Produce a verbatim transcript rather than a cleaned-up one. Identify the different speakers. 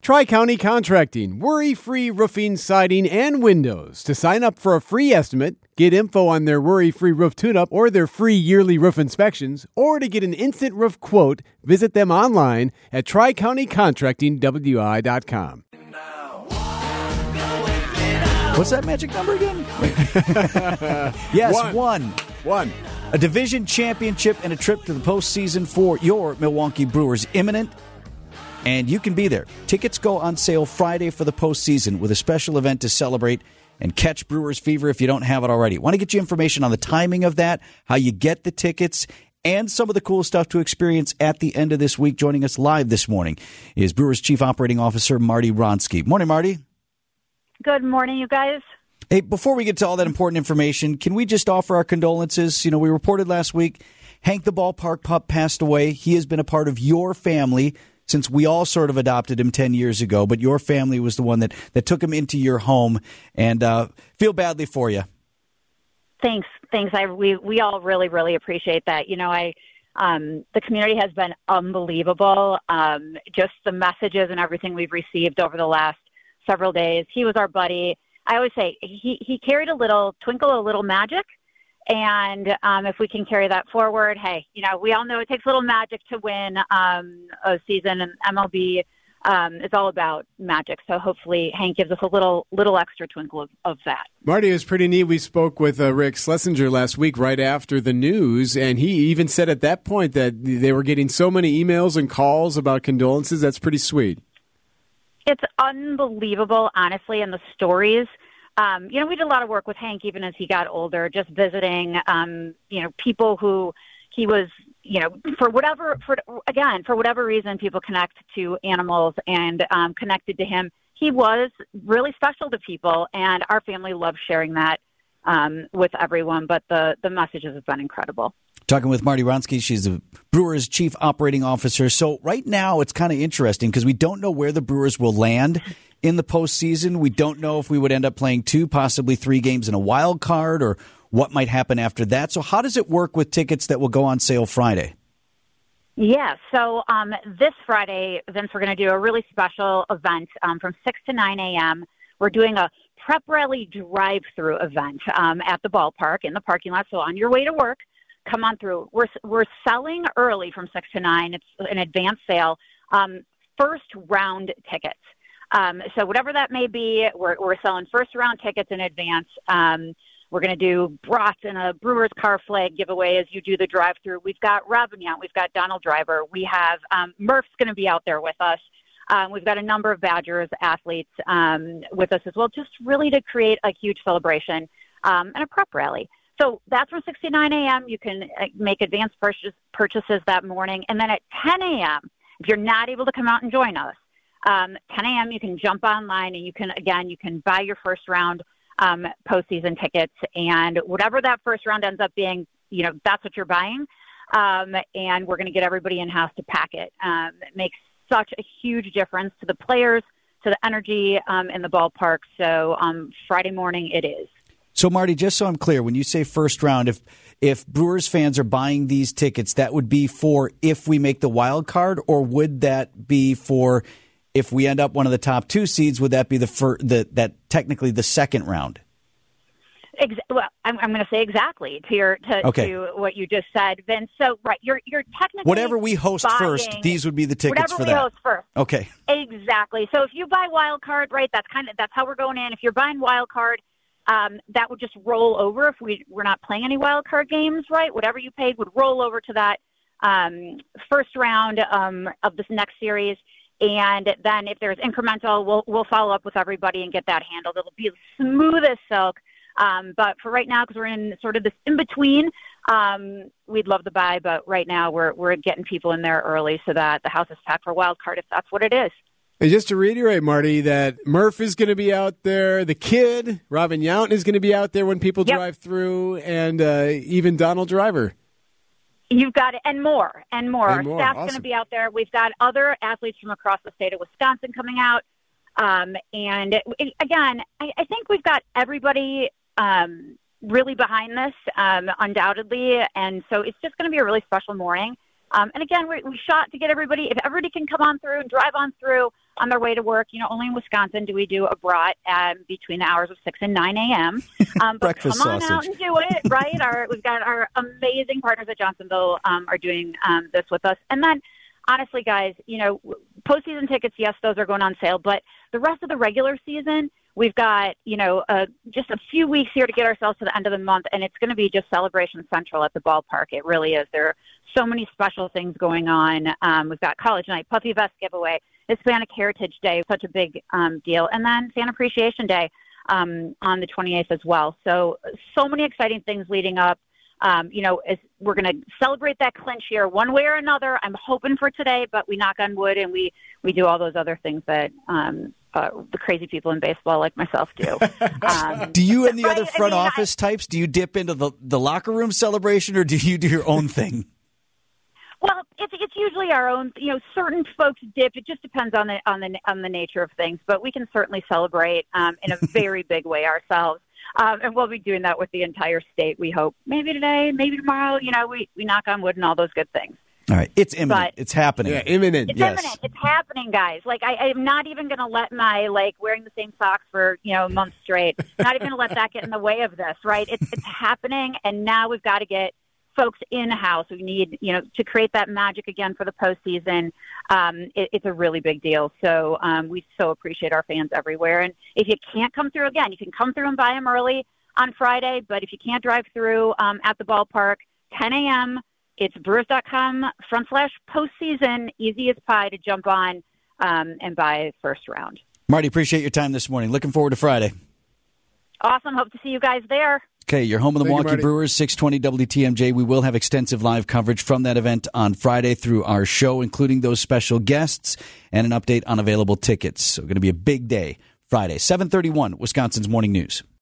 Speaker 1: Tri-County Contracting, worry-free roofing, siding, and windows. To sign up for a free estimate, get info on their worry-free roof tune-up or their free yearly roof inspections, or to get an instant roof quote, visit them online at tri county contracting w i dot com.
Speaker 2: What's that magic number again? Yes,
Speaker 1: One.
Speaker 2: one.
Speaker 1: One.
Speaker 2: A division championship and a trip to the postseason for your Milwaukee Brewers imminent, and you can be there. Tickets go on sale Friday for the postseason with a special event to celebrate and catch Brewers fever if you don't have it already. Want to get you information on the timing of that, how you get the tickets, and some of the cool stuff to experience at the end of this week. Joining us live this morning is Brewers Chief Operating Officer Marty Wronski. Morning, Marty.
Speaker 3: Good morning, you guys.
Speaker 2: Hey, before we get to all that important information, can we just offer our condolences? You know, we reported last week Hank the Ballpark Pup passed away. He has been a part of your family since we all sort of adopted him ten years ago, but your family was the one that, that took him into your home, and uh, feel badly for you.
Speaker 3: Thanks. Thanks. I we, we all really, really appreciate that. You know, I um, the community has been unbelievable. Um, just the messages and everything we've received over the last several days. He was our buddy. I always say he, he carried a little twinkle, a little magic. And um, if we can carry that forward, hey, you know, we all know it takes a little magic to win um, a season, and M L B um, is all about magic. So hopefully Hank gives us a little little extra twinkle of, of that.
Speaker 1: Marty, it was pretty neat. We spoke with uh, Rick Schlesinger last week right after the news, and he even said at that point that they were getting so many emails and calls about condolences. That's pretty sweet.
Speaker 3: It's unbelievable, honestly, and the stories. Um, you know, we did a lot of work with Hank even as he got older, just visiting, um, you know, people who he was, you know, for whatever, for again, for whatever reason, people connect to animals and um, connected to him. He was really special to people, and our family loves sharing that um, with everyone, but the, the messages have been incredible.
Speaker 2: Talking with Marty Wronski, she's the Brewers Chief Operating Officer. So right now it's kind of interesting because we don't know where the Brewers will land in the postseason. We don't know if we would end up playing two, possibly three games in a wild card, or what might happen after that. So how does it work with tickets that will go on sale Friday?
Speaker 3: Yeah, so um, this Friday, Vince, we're going to do a really special event um, from six to nine a.m. We're doing a prep rally drive-through event um, at the ballpark in the parking lot. So on your way to work, come on through. We're we're selling early from six to nine. It's an advance sale. Um, first round tickets. Um, so whatever that may be, we're we're selling first round tickets in advance. Um, we're going to do brats and a Brewers car flag giveaway as you do the drive through. We've got Ravignon. We've got Donald Driver. We have um, Murph's going to be out there with us. Um, we've got a number of Badgers athletes um, with us as well, just really to create a huge celebration um, and a prep rally. So that's from six to nine a.m. You can make advance purchase, purchases that morning. And then at ten a.m., if you're not able to come out and join us, um, ten a.m. you can jump online and you can, again, you can buy your first round um, postseason tickets. And whatever that first round ends up being, you know, that's what you're buying. Um, and we're going to get everybody in-house to pack it. Um, it makes such a huge difference to the players, to the energy um, in the ballpark. So um, Friday morning it is.
Speaker 2: So, Marty, just so I'm clear, when you say first round, if if Brewers fans are buying these tickets, that would be for if we make the wild card, or would that be for if we end up one of the top two seeds? Would that be the fir- the that technically the second round?
Speaker 3: Ex- well, I'm, I'm going to say exactly to your to,
Speaker 2: okay.
Speaker 3: to what you just said, Vince. So, right, you're you're technically
Speaker 2: whatever we host
Speaker 3: buying,
Speaker 2: first, these would be the tickets for that.
Speaker 3: Whatever we host first.
Speaker 2: Okay.
Speaker 3: Exactly. So if you buy wild card, right, that's kind of that's how we're going in. If you're buying wild card. Um, that would just roll over if we, we're not playing any wild card games, right? Whatever you paid would roll over to that um, first round um, of this next series. And then if there's incremental, we'll we'll follow up with everybody and get that handled. It'll be smooth as silk. Um, but for right now, because we're in sort of this in-between, um, we'd love to buy. But right now, we're we're getting people in there early so that the house is packed for wild card if that's what it is.
Speaker 1: And just to reiterate, Marty, that Murph is going to be out there, the kid, Robin Yount is going to be out there when people
Speaker 3: yep.
Speaker 1: drive through, and uh, even Donald Driver.
Speaker 3: You've got it, and more, and more.
Speaker 1: And more.
Speaker 3: Our staff's
Speaker 1: Awesome.
Speaker 3: going to be out there. We've got other athletes from across the state of Wisconsin coming out. Um, and, it, again, I, I think we've got everybody um, really behind this, um, undoubtedly. And so it's just going to be a really special morning. Um, and, again, we, we shot to get everybody, if everybody can come on through and drive on through, on their way to work. You know, only in Wisconsin do we do a brat um, between the hours of six and nine a.m. Um, but
Speaker 2: Breakfast
Speaker 3: come on
Speaker 2: sausage.
Speaker 3: out and do it, right? Our, we've got our amazing partners at Johnsonville um, are doing um, this with us. And then, honestly, guys, you know, postseason tickets, yes, those are going on sale. But the rest of the regular season, we've got, you know, uh, just a few weeks here to get ourselves to the end of the month, and it's going to be just celebration central at the ballpark. It really is. There are so many special things going on. Um, we've got College Night, Puffy Vest giveaway, Hispanic Heritage Day, such a big um, deal, and then Fan Appreciation Day um, on the twenty-eighth as well. So, so many exciting things leading up. Um, you know, as we're going to celebrate that clinch here one way or another. I'm hoping for today, but we knock on wood and we, we do all those other things that um, uh, the crazy people in baseball like myself do. Um,
Speaker 2: do you and the
Speaker 3: right?
Speaker 2: other front
Speaker 3: I mean,
Speaker 2: office I, types, do you dip into the, the locker room celebration, or do you do your own thing?
Speaker 3: Well, it's it's usually our own. You know, certain folks dip. It just depends on the on the on the nature of things. But we can certainly celebrate um, in a very big way ourselves. Um, and we'll be doing that with the entire state, we hope. Maybe today, maybe tomorrow. You know, we, we knock on wood and all those good things.
Speaker 2: All right. It's imminent.
Speaker 3: But
Speaker 2: it's happening.
Speaker 1: Yeah, imminent.
Speaker 3: It's
Speaker 2: yes.
Speaker 3: imminent. It's happening, guys. Like, I, I'm not even going to let my, like, wearing the same socks for, you know, a month straight, not even going to let that get in the way of this, right? It's, it's happening, and now we've got to get folks in-house. We need, you know, to create that magic again for the postseason. Um, it, it's a really big deal. So um, we so appreciate our fans everywhere. And if you can't come through, again, you can come through and buy them early on Friday, but if you can't drive through um, at the ballpark, ten a.m., it's brewers dot com front slash postseason, easy as pie to jump on um, and buy first round.
Speaker 2: Marty, appreciate your time this morning. Looking forward to Friday.
Speaker 3: Awesome. Hope to see you guys there.
Speaker 2: Okay, you're home of the
Speaker 1: Thank you,
Speaker 2: Milwaukee
Speaker 1: Marty.
Speaker 2: Brewers, six twenty W T M J. We will have extensive live coverage from that event on Friday through our show, including those special guests and an update on available tickets. So going to be a big day Friday, seven thirty-one, Wisconsin's Morning News.